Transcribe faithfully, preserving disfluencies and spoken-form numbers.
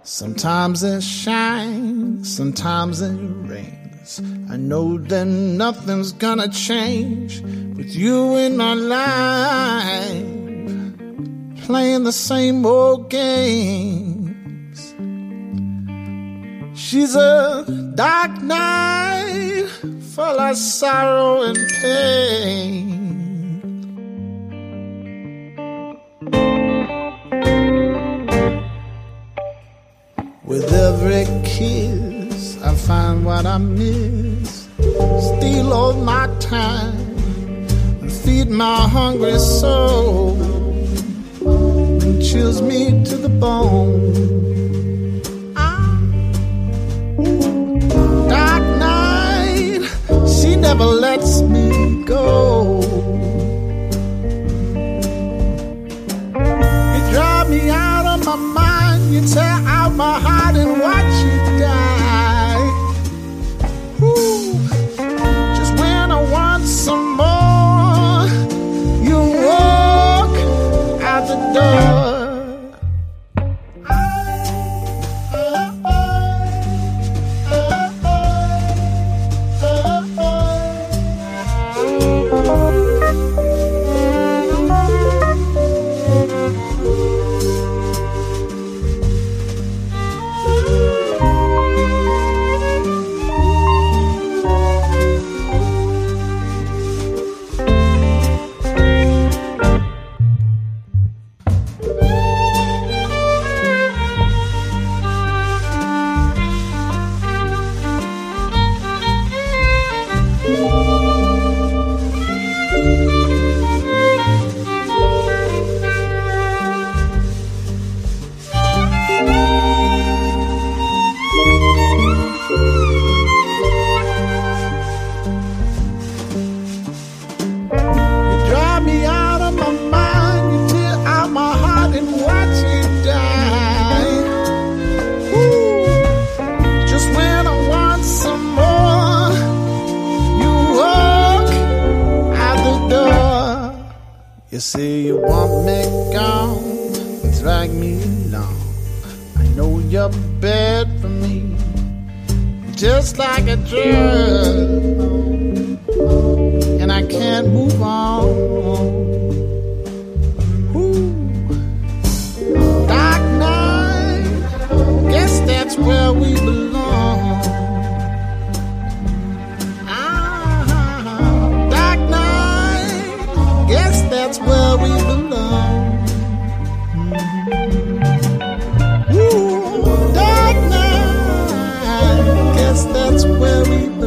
Sometimes it shines, sometimes it rains. I know that nothing's gonna change with you in my life, playing the same old games. She's a dark night full of sorrow and pain. With every kiss, I find what I miss, steal all my time and feed my hungry soul, and chills me to the bone. Ah. Dark night, she never lets me go. You drive me out of my mind, you tear out my heart and watch it die. Ooh. Just when I want some more, you walk out the door. You say you want me gone, drag me along. I know you're bad for me, just like a drug, and I can't move on. Ooh. Dark night, guess that's where we belong. That's where we belong. Mm-hmm. Ooh, dark night, guess that's where we belong.